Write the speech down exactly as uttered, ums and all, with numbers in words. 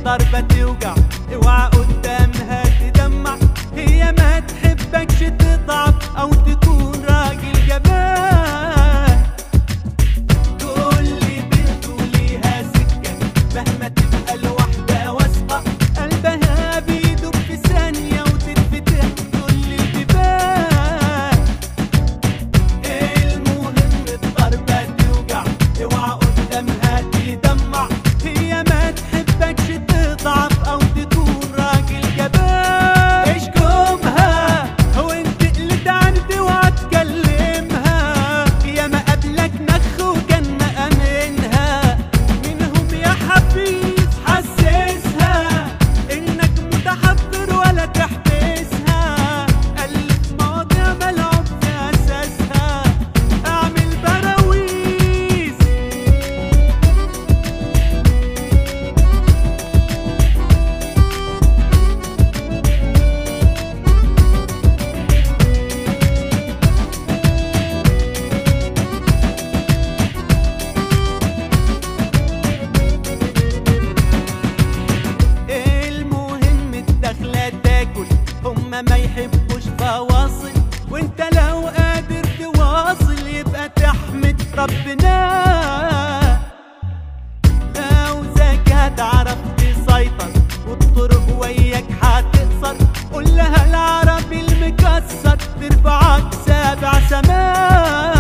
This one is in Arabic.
الضربة توجع، اوعى قدامها تدمع، هي ما تحبكش تضعف او تكون راجل جبان. كل بنت وليها سكة مهما تبقى الواحدة واثقة، قلبها بيدوب في ثانية وتتفتح كل البيبان. المهم الضربة توجع، اوعى قدامها تدمع، هي ما تحبكش تضعف او تكون راجل جبان. اشكمها وانت قلت عند اوعى تكلمها، يا ما قبلك نخ وكان مأمنها، منهم يا حفيظ حسسها انك متحضر ولا تحبسها، ألف مواضيع ملعوب في اساسها، اعمل براويز. المهم الدخلة تاكل، هما ما يحبوش فواصل، وانت لو قادر تواصل يبقى تحمد ربنا. لو ذاك هتعرف تسيطر والطرق وياك هتقصر، قول لها العربي المكسر ترفعك سابع سماء.